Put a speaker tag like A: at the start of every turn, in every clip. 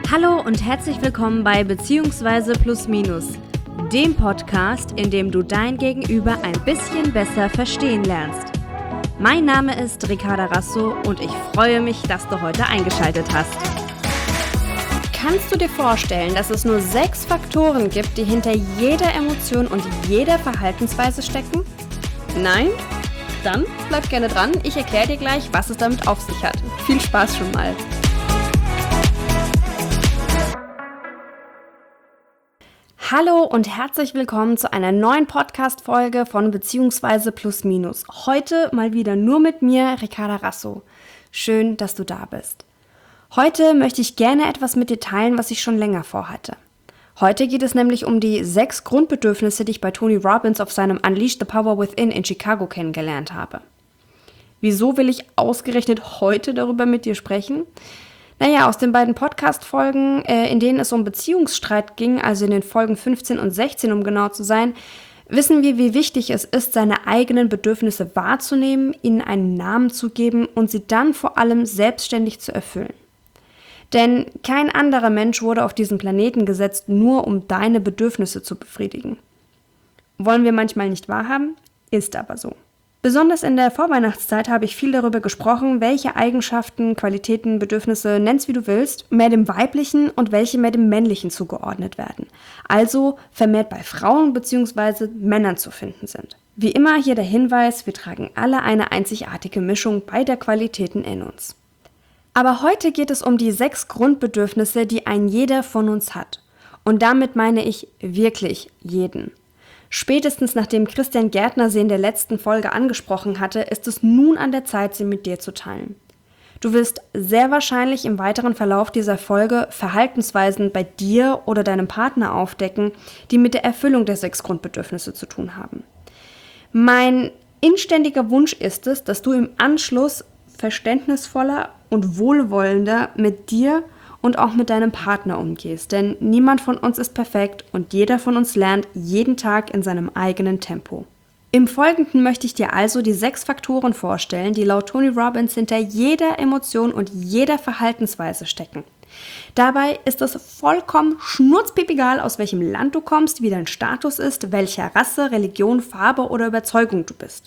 A: Hallo und herzlich willkommen bei Beziehungsweise Plus Minus, dem Podcast, in dem du dein Gegenüber ein bisschen besser verstehen lernst. Mein Name ist Ricarda Rasso und ich freue mich, dass du heute eingeschaltet hast. Kannst du dir vorstellen, dass es nur 6 Faktoren gibt, die hinter jeder Emotion und jeder Verhaltensweise stecken? Nein? Dann bleib gerne dran, ich erkläre dir gleich, was es damit auf sich hat. Viel Spaß schon mal! Hallo und herzlich willkommen zu einer neuen Podcast-Folge von Beziehungsweise Plus Minus. Heute mal wieder nur mit mir, Ricarda Rasso. Schön, dass du da bist. Heute möchte ich gerne etwas mit dir teilen, was ich schon länger vorhatte. Heute geht es nämlich um die 6 Grundbedürfnisse, die ich bei Tony Robbins auf seinem Unleash the Power Within in Chicago kennengelernt habe. Wieso will ich ausgerechnet heute darüber mit dir sprechen? Naja, aus den beiden Podcast-Folgen, in denen es um Beziehungsstreit ging, also in den Folgen 15 und 16, um genau zu sein, wissen wir, wie wichtig es ist, seine eigenen Bedürfnisse wahrzunehmen, ihnen einen Namen zu geben und sie dann vor allem selbstständig zu erfüllen. Denn kein anderer Mensch wurde auf diesen Planeten gesetzt, nur um deine Bedürfnisse zu befriedigen. Wollen wir manchmal nicht wahrhaben? Ist aber so. Besonders in der Vorweihnachtszeit habe ich viel darüber gesprochen, welche Eigenschaften, Qualitäten, Bedürfnisse, nenn's wie du willst, mehr dem Weiblichen und welche mehr dem Männlichen zugeordnet werden. Also vermehrt bei Frauen bzw. Männern zu finden sind. Wie immer hier der Hinweis, wir tragen alle eine einzigartige Mischung beider Qualitäten in uns. Aber heute geht es um die 6 Grundbedürfnisse, die ein jeder von uns hat. Und damit meine ich wirklich jeden. Spätestens nachdem Christian Gärtner sie in der letzten Folge angesprochen hatte, ist es nun an der Zeit, sie mit dir zu teilen. Du wirst sehr wahrscheinlich im weiteren Verlauf dieser Folge Verhaltensweisen bei dir oder deinem Partner aufdecken, die mit der Erfüllung der 6 Grundbedürfnisse zu tun haben. Mein inständiger Wunsch ist es, dass du im Anschluss verständnisvoller und wohlwollender mit dir und auch mit deinem Partner umgehst, denn niemand von uns ist perfekt und jeder von uns lernt jeden Tag in seinem eigenen Tempo. Im Folgenden möchte ich dir also die 6 Faktoren vorstellen, die laut Tony Robbins hinter jeder Emotion und jeder Verhaltensweise stecken. Dabei ist es vollkommen schnurzpiepegal, aus welchem Land du kommst, wie dein Status ist, welcher Rasse, Religion, Farbe oder Überzeugung du bist.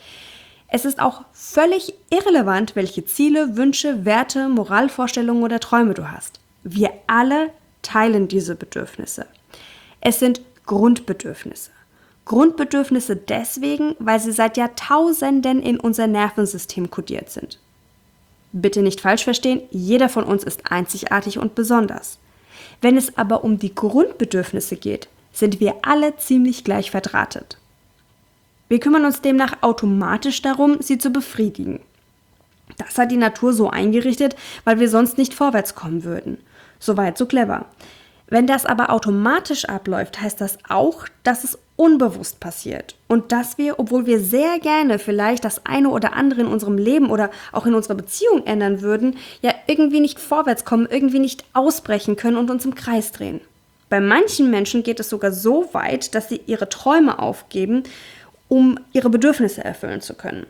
A: Es ist auch völlig irrelevant, welche Ziele, Wünsche, Werte, Moralvorstellungen oder Träume du hast. Wir alle teilen diese Bedürfnisse. Es sind Grundbedürfnisse. Grundbedürfnisse deswegen, weil sie seit Jahrtausenden in unser Nervensystem kodiert sind. Bitte nicht falsch verstehen, jeder von uns ist einzigartig und besonders. Wenn es aber um die Grundbedürfnisse geht, sind wir alle ziemlich gleich verdrahtet. Wir kümmern uns demnach automatisch darum, sie zu befriedigen. Das hat die Natur so eingerichtet, weil wir sonst nicht vorwärts kommen würden. Soweit so clever. Wenn das aber automatisch abläuft, heißt das auch, dass es unbewusst passiert und dass wir, obwohl wir sehr gerne vielleicht das eine oder andere in unserem Leben oder auch in unserer Beziehung ändern würden, ja irgendwie nicht vorwärts kommen, irgendwie nicht ausbrechen können und uns im Kreis drehen. Bei manchen Menschen geht es sogar so weit, dass sie ihre Träume aufgeben, um ihre Bedürfnisse erfüllen zu können.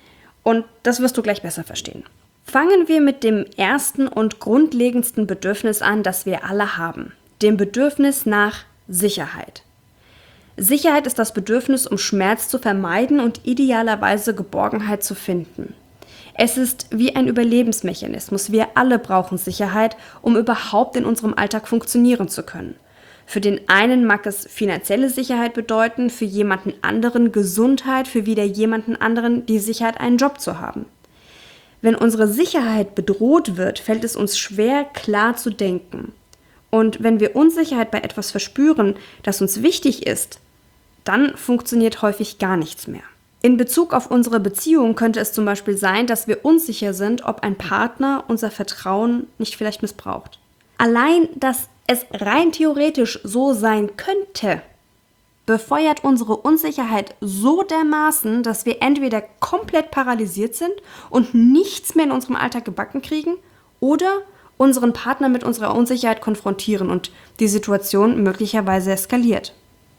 A: Und das wirst du gleich besser verstehen. Fangen wir mit dem ersten und grundlegendsten Bedürfnis an, das wir alle haben. Dem Bedürfnis nach Sicherheit. Sicherheit ist das Bedürfnis, um Schmerz zu vermeiden und idealerweise Geborgenheit zu finden. Es ist wie ein Überlebensmechanismus. Wir alle brauchen Sicherheit, um überhaupt in unserem Alltag funktionieren zu können. Für den einen mag es finanzielle Sicherheit bedeuten, für jemanden anderen Gesundheit, für wieder jemanden anderen die Sicherheit, einen Job zu haben. Wenn unsere Sicherheit bedroht wird, fällt es uns schwer, klar zu denken. Und wenn wir Unsicherheit bei etwas verspüren, das uns wichtig ist, dann funktioniert häufig gar nichts mehr. In Bezug auf unsere Beziehung könnte es zum Beispiel sein, dass wir unsicher sind, ob ein Partner unser Vertrauen nicht vielleicht missbraucht. Allein, dass es rein theoretisch so sein könnte, befeuert unsere Unsicherheit so dermaßen, dass wir entweder komplett paralysiert sind und nichts mehr in unserem Alltag gebacken kriegen oder unseren Partner mit unserer Unsicherheit konfrontieren und die Situation möglicherweise eskaliert.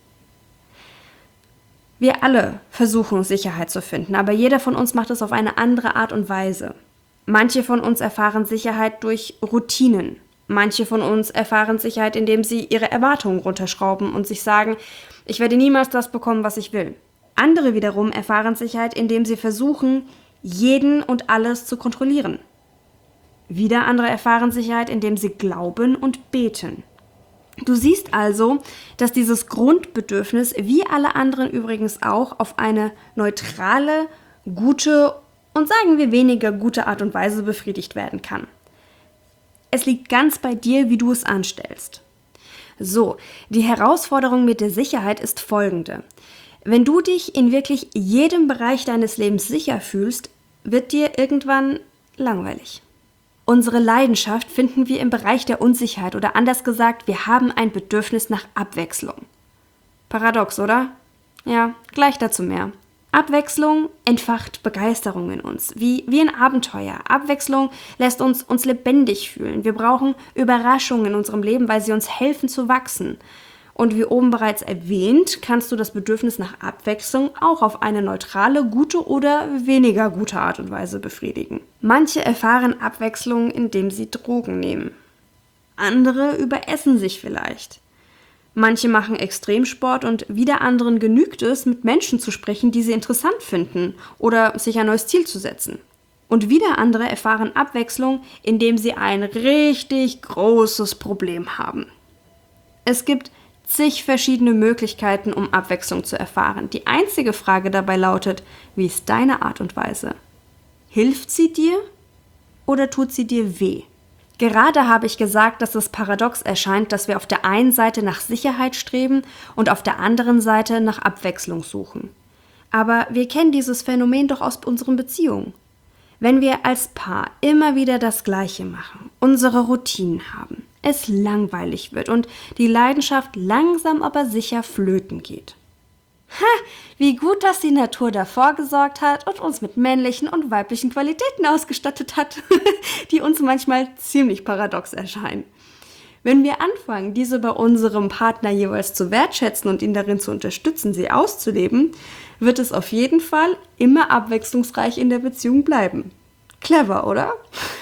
A: Wir alle versuchen Sicherheit zu finden, aber jeder von uns macht es auf eine andere Art und Weise. Manche von uns erfahren Sicherheit durch Routinen. Manche von uns erfahren Sicherheit, indem sie ihre Erwartungen runterschrauben und sich sagen, ich werde niemals das bekommen, was ich will. Andere wiederum erfahren Sicherheit, indem sie versuchen, jeden und alles zu kontrollieren. Wieder andere erfahren Sicherheit, indem sie glauben und beten. Du siehst also, dass dieses Grundbedürfnis, wie alle anderen übrigens auch, auf eine neutrale, gute und sagen wir weniger gute Art und Weise befriedigt werden kann. Es liegt ganz bei dir, wie du es anstellst. So, die Herausforderung mit der Sicherheit ist folgende. Wenn du dich in wirklich jedem Bereich deines Lebens sicher fühlst, wird dir irgendwann langweilig. Unsere Leidenschaft finden wir im Bereich der Unsicherheit oder anders gesagt, wir haben ein Bedürfnis nach Abwechslung. Paradox, oder? Ja, gleich dazu mehr. Abwechslung entfacht Begeisterung in uns, wie ein Abenteuer. Abwechslung lässt uns lebendig fühlen. Wir brauchen Überraschungen in unserem Leben, weil sie uns helfen zu wachsen. Und wie oben bereits erwähnt, kannst du das Bedürfnis nach Abwechslung auch auf eine neutrale, gute oder weniger gute Art und Weise befriedigen. Manche erfahren Abwechslung, indem sie Drogen nehmen. Andere überessen sich vielleicht. Manche machen Extremsport und wieder anderen genügt es, mit Menschen zu sprechen, die sie interessant finden oder sich ein neues Ziel zu setzen. Und wieder andere erfahren Abwechslung, indem sie ein richtig großes Problem haben. Es gibt zig verschiedene Möglichkeiten, um Abwechslung zu erfahren. Die einzige Frage dabei lautet, wie ist deine Art und Weise? Hilft sie dir oder tut sie dir weh? Gerade habe ich gesagt, dass es paradox erscheint, dass wir auf der einen Seite nach Sicherheit streben und auf der anderen Seite nach Abwechslung suchen. Aber wir kennen dieses Phänomen doch aus unseren Beziehungen. Wenn wir als Paar immer wieder das Gleiche machen, unsere Routinen haben, es langweilig wird und die Leidenschaft langsam aber sicher flöten geht. Wie gut, dass die Natur davor gesorgt hat und uns mit männlichen und weiblichen Qualitäten ausgestattet hat, die uns manchmal ziemlich paradox erscheinen. Wenn wir anfangen, diese bei unserem Partner jeweils zu wertschätzen und ihn darin zu unterstützen, sie auszuleben, wird es auf jeden Fall immer abwechslungsreich in der Beziehung bleiben. Clever, oder?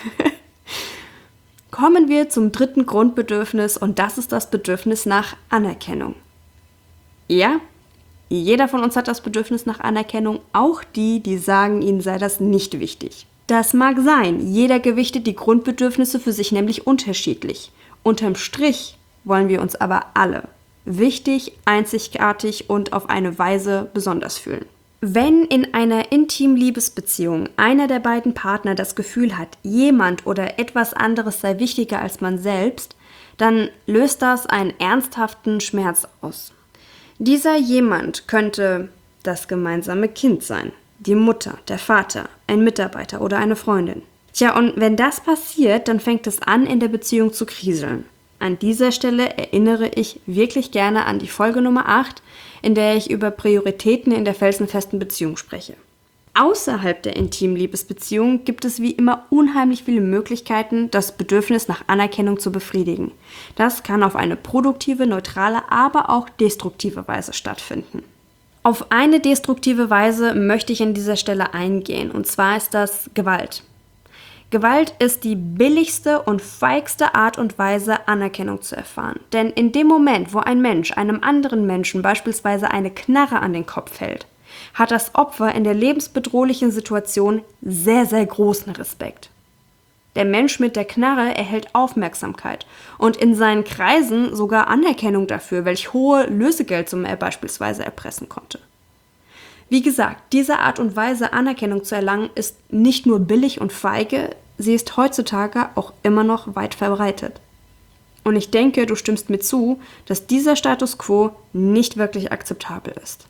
A: Kommen wir zum dritten Grundbedürfnis und das ist das Bedürfnis nach Anerkennung. Ja, jeder von uns hat das Bedürfnis nach Anerkennung, auch die, die sagen, ihnen sei das nicht wichtig. Das mag sein, jeder gewichtet die Grundbedürfnisse für sich nämlich unterschiedlich. Unterm Strich wollen wir uns aber alle wichtig, einzigartig und auf eine Weise besonders fühlen. Wenn in einer intimen Liebesbeziehung einer der beiden Partner das Gefühl hat, jemand oder etwas anderes sei wichtiger als man selbst, dann löst das einen ernsthaften Schmerz aus. Dieser jemand könnte das gemeinsame Kind sein, die Mutter, der Vater, ein Mitarbeiter oder eine Freundin. Tja, und wenn das passiert, dann fängt es an, in der Beziehung zu kriseln. An dieser Stelle erinnere ich wirklich gerne an die Folge Nummer 8, in der ich über Prioritäten in der felsenfesten Beziehung spreche. Außerhalb der intimen Liebesbeziehung gibt es wie immer unheimlich viele Möglichkeiten, das Bedürfnis nach Anerkennung zu befriedigen. Das kann auf eine produktive, neutrale, aber auch destruktive Weise stattfinden. Auf eine destruktive Weise möchte ich an dieser Stelle eingehen, und zwar ist das Gewalt. Gewalt ist die billigste und feigste Art und Weise, Anerkennung zu erfahren. Denn in dem Moment, wo ein Mensch einem anderen Menschen beispielsweise eine Knarre an den Kopf hält, hat das Opfer in der lebensbedrohlichen Situation sehr, sehr großen Respekt. Der Mensch mit der Knarre erhält Aufmerksamkeit und in seinen Kreisen sogar Anerkennung dafür, welch hohe Lösegeldsumme er beispielsweise erpressen konnte. Wie gesagt, diese Art und Weise, Anerkennung zu erlangen, ist nicht nur billig und feige, sie ist heutzutage auch immer noch weit verbreitet. Und ich denke, du stimmst mir zu, dass dieser Status quo nicht wirklich akzeptabel ist.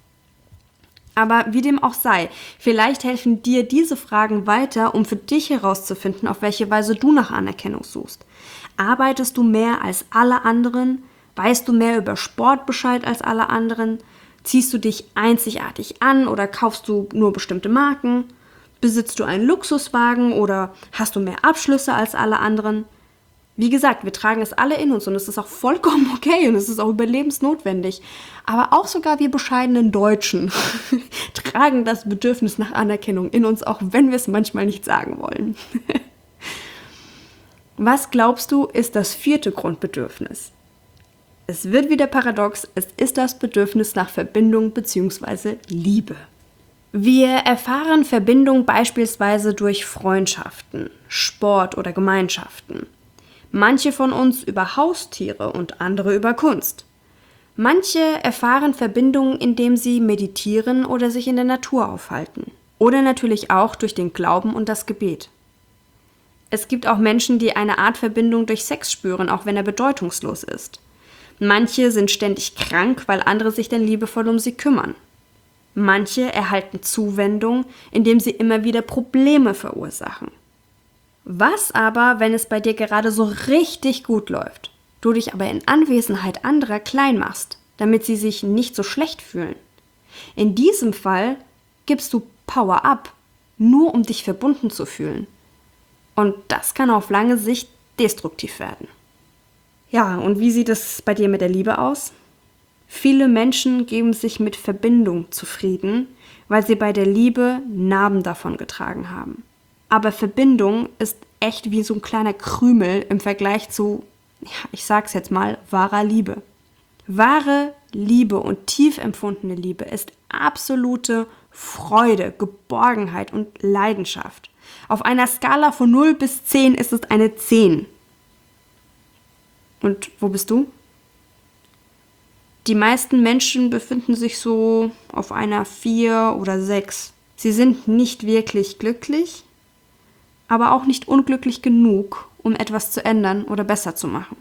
A: Aber wie dem auch sei, vielleicht helfen dir diese Fragen weiter, um für dich herauszufinden, auf welche Weise du nach Anerkennung suchst. Arbeitest du mehr als alle anderen? Weißt du mehr über Sport Bescheid als alle anderen? Ziehst du dich einzigartig an oder kaufst du nur bestimmte Marken? Besitzt du einen Luxuswagen oder hast du mehr Abschlüsse als alle anderen? Wie gesagt, wir tragen es alle in uns und es ist auch vollkommen okay und es ist auch überlebensnotwendig. Aber auch sogar wir bescheidenen Deutschen tragen das Bedürfnis nach Anerkennung in uns, auch wenn wir es manchmal nicht sagen wollen. Was glaubst du, ist das 4. Grundbedürfnis? Es wird wieder paradox, es ist das Bedürfnis nach Verbindung bzw. Liebe. Wir erfahren Verbindung beispielsweise durch Freundschaften, Sport oder Gemeinschaften. Manche von uns über Haustiere und andere über Kunst. Manche erfahren Verbindung, indem sie meditieren oder sich in der Natur aufhalten. Oder natürlich auch durch den Glauben und das Gebet. Es gibt auch Menschen, die eine Art Verbindung durch Sex spüren, auch wenn er bedeutungslos ist. Manche sind ständig krank, weil andere sich dann liebevoll um sie kümmern. Manche erhalten Zuwendung, indem sie immer wieder Probleme verursachen. Was aber, wenn es bei dir gerade so richtig gut läuft, du dich aber in Anwesenheit anderer klein machst, damit sie sich nicht so schlecht fühlen? In diesem Fall gibst du Power up, nur um dich verbunden zu fühlen. Und das kann auf lange Sicht destruktiv werden. Ja, und wie sieht es bei dir mit der Liebe aus? Viele Menschen geben sich mit Verbindung zufrieden, weil sie bei der Liebe Narben davon getragen haben. Aber Verbindung ist echt wie so ein kleiner Krümel im Vergleich zu, ich sag's jetzt mal, wahrer Liebe. Wahre Liebe und tief empfundene Liebe ist absolute Freude, Geborgenheit und Leidenschaft. Auf einer Skala von 0 bis 10 ist es eine 10. Und wo bist du? Die meisten Menschen befinden sich so auf einer 4 oder 6. Sie sind nicht wirklich glücklich, aber auch nicht unglücklich genug, um etwas zu ändern oder besser zu machen.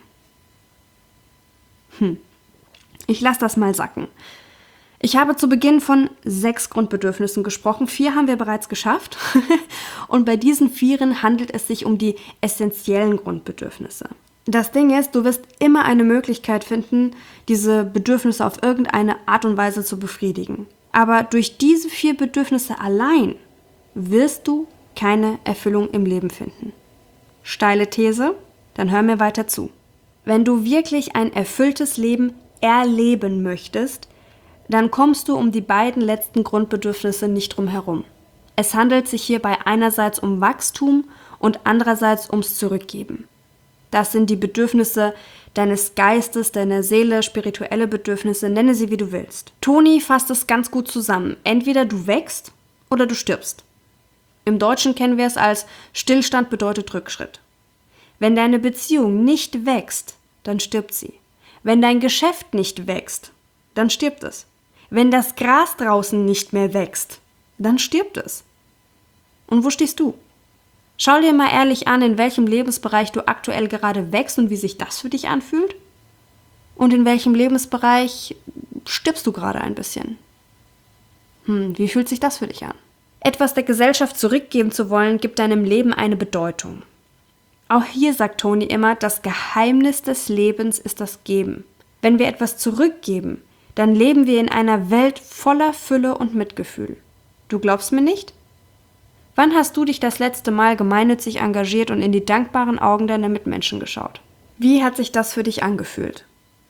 A: Ich lasse das mal sacken. Ich habe zu Beginn von 6 Grundbedürfnissen gesprochen. 4 haben wir bereits geschafft. Und bei diesen 4 handelt es sich um die essentiellen Grundbedürfnisse. Das Ding ist, du wirst immer eine Möglichkeit finden, diese Bedürfnisse auf irgendeine Art und Weise zu befriedigen. Aber durch diese 4 Bedürfnisse allein wirst du keine Erfüllung im Leben finden. Steile These? Dann hör mir weiter zu. Wenn du wirklich ein erfülltes Leben erleben möchtest, dann kommst du um die beiden letzten Grundbedürfnisse nicht drum herum. Es handelt sich hierbei einerseits um Wachstum und andererseits ums Zurückgeben. Das sind die Bedürfnisse deines Geistes, deiner Seele, spirituelle Bedürfnisse, nenne sie wie du willst. Toni fasst es ganz gut zusammen. Entweder du wächst oder du stirbst. Im Deutschen kennen wir es als Stillstand bedeutet Rückschritt. Wenn deine Beziehung nicht wächst, dann stirbt sie. Wenn dein Geschäft nicht wächst, dann stirbt es. Wenn das Gras draußen nicht mehr wächst, dann stirbt es. Und wo stehst du? Schau dir mal ehrlich an, in welchem Lebensbereich du aktuell gerade wächst und wie sich das für dich anfühlt. Und in welchem Lebensbereich stirbst du gerade ein bisschen? Wie fühlt sich das für dich an? Etwas der Gesellschaft zurückgeben zu wollen, gibt deinem Leben eine Bedeutung. Auch hier sagt Toni immer, das Geheimnis des Lebens ist das Geben. Wenn wir etwas zurückgeben, dann leben wir in einer Welt voller Fülle und Mitgefühl. Du glaubst mir nicht? Wann hast du dich das letzte Mal gemeinnützig engagiert und in die dankbaren Augen deiner Mitmenschen geschaut? Wie hat sich das für dich angefühlt?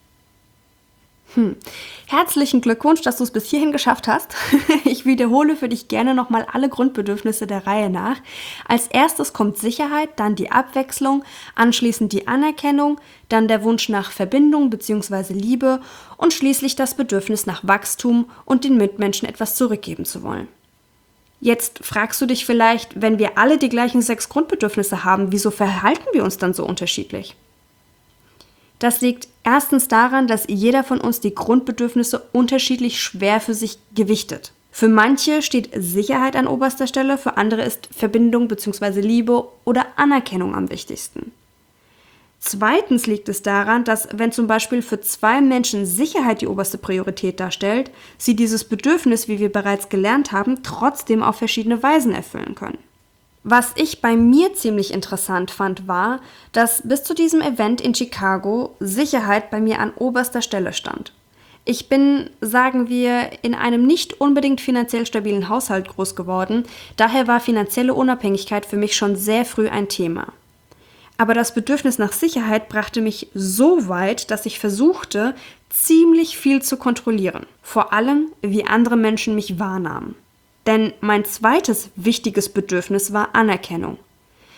A: Herzlichen Glückwunsch, dass du es bis hierhin geschafft hast. Ich wiederhole für dich gerne nochmal alle Grundbedürfnisse der Reihe nach. Als erstes kommt Sicherheit, dann die Abwechslung, anschließend die Anerkennung, dann der Wunsch nach Verbindung bzw. Liebe und schließlich das Bedürfnis nach Wachstum und den Mitmenschen etwas zurückgeben zu wollen. Jetzt fragst du dich vielleicht, wenn wir alle die gleichen 6 Grundbedürfnisse haben, wieso verhalten wir uns dann so unterschiedlich? Das liegt erstens daran, dass jeder von uns die Grundbedürfnisse unterschiedlich schwer für sich gewichtet. Für manche steht Sicherheit an oberster Stelle, für andere ist Verbindung bzw. Liebe oder Anerkennung am wichtigsten. Zweitens liegt es daran, dass wenn zum Beispiel für 2 Menschen Sicherheit die oberste Priorität darstellt, sie dieses Bedürfnis, wie wir bereits gelernt haben, trotzdem auf verschiedene Weisen erfüllen können. Was ich bei mir ziemlich interessant fand, war, dass bis zu diesem Event in Chicago Sicherheit bei mir an oberster Stelle stand. Ich bin, sagen wir, in einem nicht unbedingt finanziell stabilen Haushalt groß geworden, daher war finanzielle Unabhängigkeit für mich schon sehr früh ein Thema. Aber das Bedürfnis nach Sicherheit brachte mich so weit, dass ich versuchte, ziemlich viel zu kontrollieren. Vor allem, wie andere Menschen mich wahrnahmen. Denn mein zweites wichtiges Bedürfnis war Anerkennung.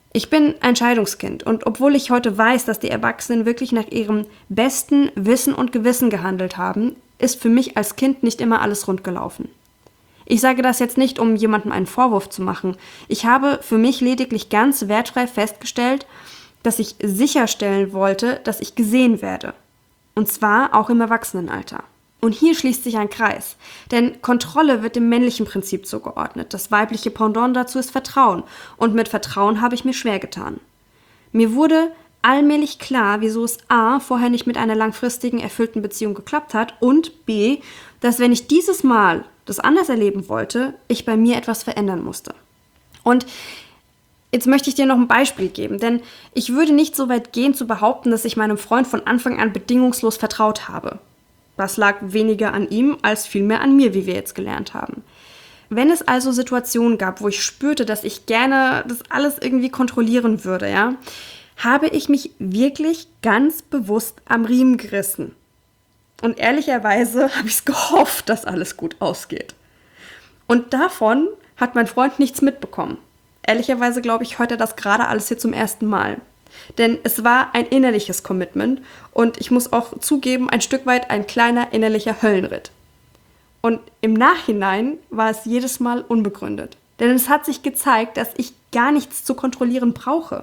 A: Ich bin ein Scheidungskind und obwohl ich heute weiß, dass die Erwachsenen wirklich nach ihrem besten Wissen und Gewissen gehandelt haben, ist für mich als Kind nicht immer alles rund gelaufen. Ich sage das jetzt nicht, um jemandem einen Vorwurf zu machen. Ich habe für mich lediglich ganz wertfrei festgestellt, dass ich sicherstellen wollte, dass ich gesehen werde. Und zwar auch im Erwachsenenalter. Und hier schließt sich ein Kreis, denn Kontrolle wird dem männlichen Prinzip zugeordnet. Das weibliche Pendant dazu ist Vertrauen und mit Vertrauen habe ich mir schwer getan. Mir wurde allmählich klar, wieso es a. vorher nicht mit einer langfristigen, erfüllten Beziehung geklappt hat und b. dass wenn ich dieses Mal das anders erleben wollte, ich bei mir etwas verändern musste. Und jetzt möchte ich dir noch ein Beispiel geben, denn ich würde nicht so weit gehen zu behaupten, dass ich meinem Freund von Anfang an bedingungslos vertraut habe. Das lag weniger an ihm als vielmehr an mir, wie wir jetzt gelernt haben. Wenn es also Situationen gab, wo ich spürte, dass ich gerne das alles irgendwie kontrollieren würde, ja, habe ich mich wirklich ganz bewusst am Riemen gerissen. Und ehrlicherweise habe ich es gehofft, dass alles gut ausgeht. Und davon hat mein Freund nichts mitbekommen. Ehrlicherweise glaube ich, hört er das gerade alles hier zum ersten Mal. Denn es war ein innerliches Commitment und ich muss auch zugeben, ein Stück weit ein kleiner innerlicher Höllenritt. Und im Nachhinein war es jedes Mal unbegründet. Denn es hat sich gezeigt, dass ich gar nichts zu kontrollieren brauche.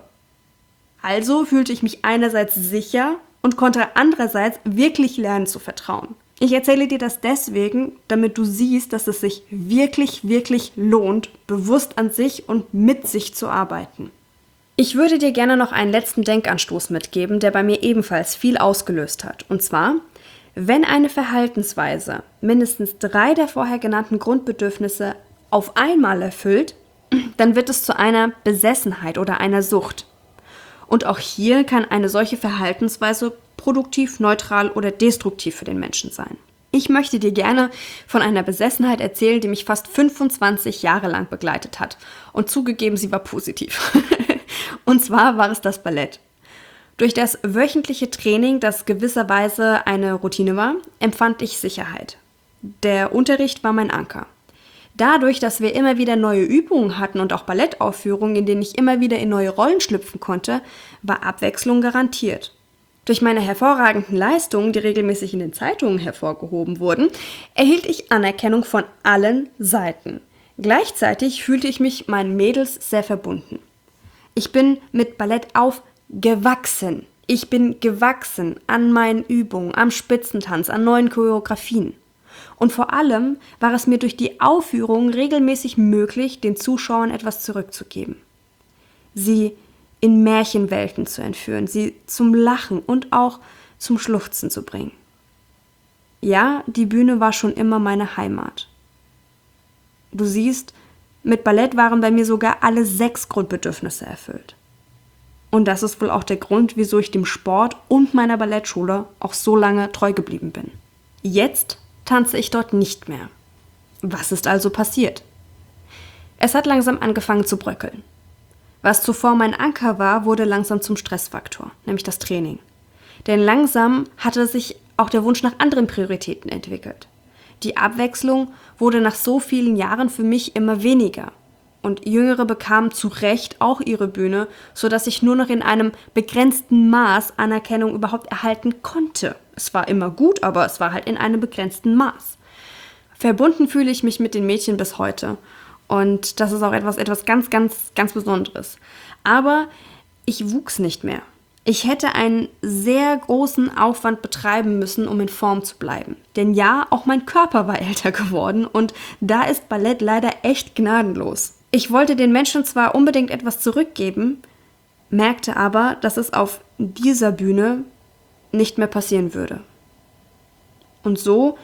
A: Also fühlte ich mich einerseits sicher und konnte andererseits wirklich lernen zu vertrauen. Ich erzähle dir das deswegen, damit du siehst, dass es sich wirklich, wirklich lohnt, bewusst an sich und mit sich zu arbeiten. Ich würde dir gerne noch einen letzten Denkanstoß mitgeben, der bei mir ebenfalls viel ausgelöst hat. Und zwar, wenn eine Verhaltensweise mindestens 3 der vorher genannten Grundbedürfnisse auf einmal erfüllt, dann wird es zu einer Besessenheit oder einer Sucht. Und auch hier kann eine solche Verhaltensweise produktiv, neutral oder destruktiv für den Menschen sein. Ich möchte dir gerne von einer Besessenheit erzählen, die mich fast 25 Jahre lang begleitet hat. Und zugegeben, sie war positiv. Und zwar war es das Ballett. Durch das wöchentliche Training, das gewisserweise eine Routine war, empfand ich Sicherheit. Der Unterricht war mein Anker. Dadurch, dass wir immer wieder neue Übungen hatten und auch Ballettaufführungen, in denen ich immer wieder in neue Rollen schlüpfen konnte, war Abwechslung garantiert. Durch meine hervorragenden Leistungen, die regelmäßig in den Zeitungen hervorgehoben wurden, erhielt ich Anerkennung von allen Seiten. Gleichzeitig fühlte ich mich meinen Mädels sehr verbunden. Ich bin mit Ballett aufgewachsen. Ich bin gewachsen an meinen Übungen, am Spitzentanz, an neuen Choreografien. Und vor allem war es mir durch die Aufführung regelmäßig möglich, den Zuschauern etwas zurückzugeben. Sie in Märchenwelten zu entführen, sie zum Lachen und auch zum Schluchzen zu bringen. Ja, die Bühne war schon immer meine Heimat. Du siehst, mit Ballett waren bei mir sogar alle 6 Grundbedürfnisse erfüllt. Und das ist wohl auch der Grund, wieso ich dem Sport und meiner Ballettschule auch so lange treu geblieben bin. Jetzt tanze ich dort nicht mehr. Was ist also passiert? Es hat langsam angefangen zu bröckeln. Was zuvor mein Anker war, wurde langsam zum Stressfaktor, nämlich das Training. Denn langsam hatte sich auch der Wunsch nach anderen Prioritäten entwickelt. Die Abwechslung wurde nach so vielen Jahren für mich immer weniger. Und Jüngere bekamen zu Recht auch ihre Bühne, sodass ich nur noch in einem begrenzten Maß Anerkennung überhaupt erhalten konnte. Es war immer gut, aber es war halt in einem begrenzten Maß. Verbunden fühle ich mich mit den Mädchen bis heute. Und das ist auch etwas ganz, ganz, ganz Besonderes. Aber ich wuchs nicht mehr. Ich hätte einen sehr großen Aufwand betreiben müssen, um in Form zu bleiben. Denn ja, auch mein Körper war älter geworden und da ist Ballett leider echt gnadenlos. Ich wollte den Menschen zwar unbedingt etwas zurückgeben, merkte aber, dass es auf dieser Bühne nicht mehr passieren würde. Und so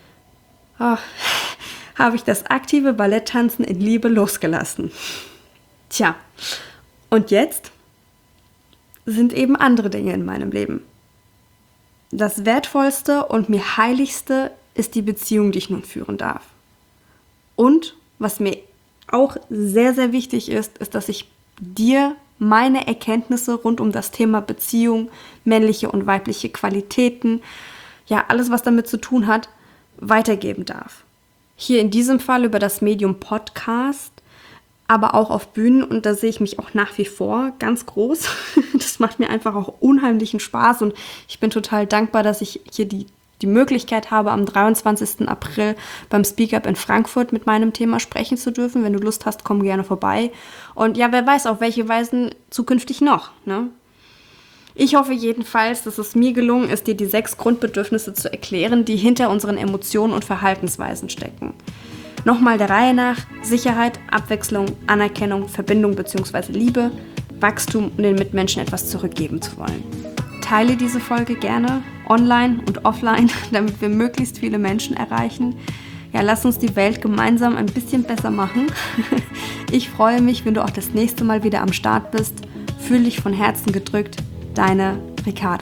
A: habe ich das aktive Balletttanzen in Liebe losgelassen. Tja, und jetzt sind eben andere Dinge in meinem Leben. Das Wertvollste und mir Heiligste ist die Beziehung, die ich nun führen darf. Und was mir auch sehr, sehr wichtig ist, ist, dass ich dir meine Erkenntnisse rund um das Thema Beziehung, männliche und weibliche Qualitäten, ja, alles, was damit zu tun hat, weitergeben darf. Hier in diesem Fall über das Medium Podcast, aber auch auf Bühnen und da sehe ich mich auch nach wie vor ganz groß. Das macht mir einfach auch unheimlichen Spaß und ich bin total dankbar, dass ich hier die Möglichkeit habe, am 23. April beim Speak Up in Frankfurt mit meinem Thema sprechen zu dürfen. Wenn du Lust hast, komm gerne vorbei. Und ja, wer weiß, auf welche Weisen zukünftig noch, ne? Ich hoffe jedenfalls, dass es mir gelungen ist, dir die 6 Grundbedürfnisse zu erklären, die hinter unseren Emotionen und Verhaltensweisen stecken. Nochmal der Reihe nach: Sicherheit, Abwechslung, Anerkennung, Verbindung bzw. Liebe, Wachstum und den Mitmenschen etwas zurückgeben zu wollen. Teile diese Folge gerne, online und offline, damit wir möglichst viele Menschen erreichen. Ja, lass uns die Welt gemeinsam ein bisschen besser machen. Ich freue mich, wenn du auch das nächste Mal wieder am Start bist. Fühl dich von Herzen gedrückt. Deine Ricarda.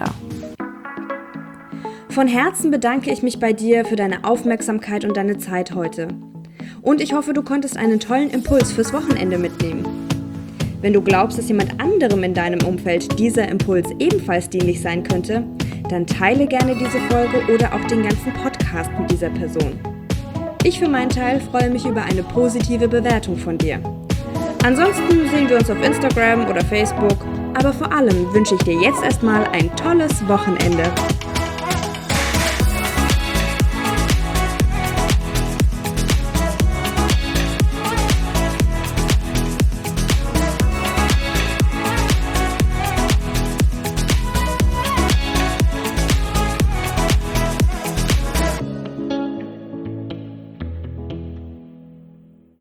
A: Von Herzen bedanke ich mich bei dir für deine Aufmerksamkeit und deine Zeit heute. Und ich hoffe, du konntest einen tollen Impuls fürs Wochenende mitnehmen. Wenn du glaubst, dass jemand anderem in deinem Umfeld dieser Impuls ebenfalls dienlich sein könnte, dann teile gerne diese Folge oder auch den ganzen Podcast mit dieser Person. Ich für meinen Teil freue mich über eine positive Bewertung von dir. Ansonsten sehen wir uns auf Instagram oder Facebook, aber vor allem wünsche ich dir jetzt erstmal ein tolles Wochenende.